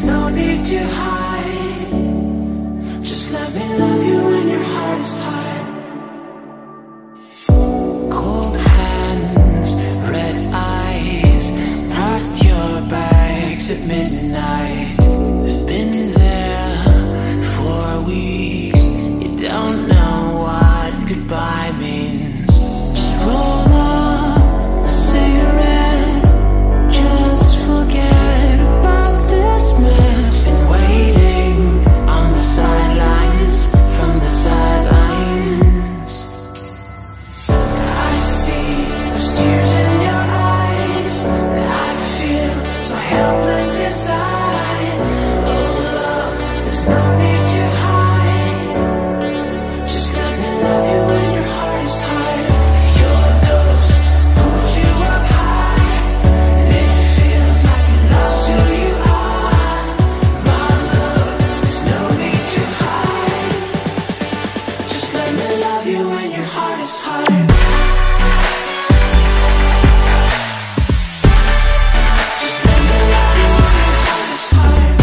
no need to hide. Just let me love you when your heart is tired. Cold hands, red eyes, packed your bags at midnight. We've been there for weeks. You don't know what goodbye means. Just roll up a cigarette. Just forget about this mess. Been waiting on the sidelines, from the sidelines. I see those tears in your eyes. I feel so helpless inside. Oh love, there's no need to hide. Just let me love you when your heart is tired. If your ghost pulls you up high, and it feels like you lost who you are, my love, there's no need to hide. Just let me love you when your heart is tired. Just let me love you when your heart is tired.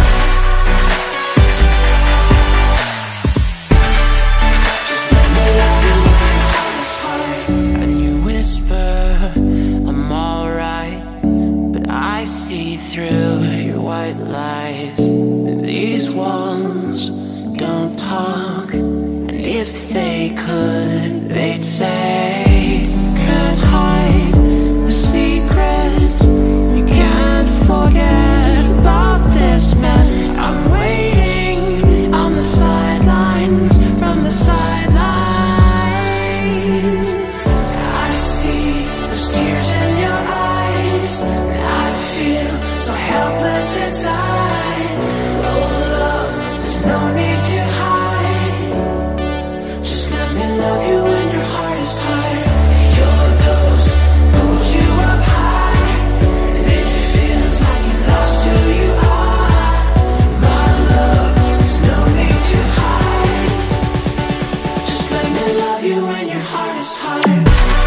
Just let me love you when your heart is tired. And you whisper, I'm alright, but I see through your white lies. These walls don't talk, and if they could, they'd say, can't hide the secrets. You can't forget about this mess. I'm waiting on the sidelines, from the sidelines. I see those tears in your eyes. I feel so helpless inside. Oh love, there's no need to hide. Just let me love you when your heart is tired. If your ghost pulls you up high, and it feels like you lost who you are, my love, there's no need to hide. Just let me love you when your heart is tired.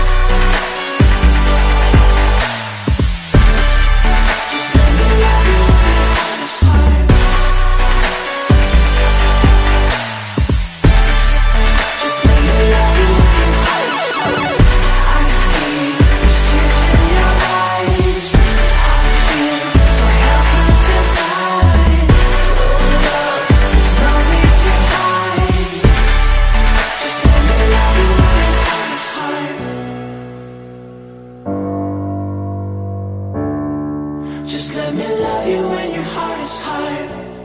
Just let me love you when your heart is tired. Just let me love you when your heart is tired. I see those tears in your eyes. I feel so helpless inside. Oh love, there's no need to hide. Just let me love you when your heart is tired. Just let me love you when your heart is tired.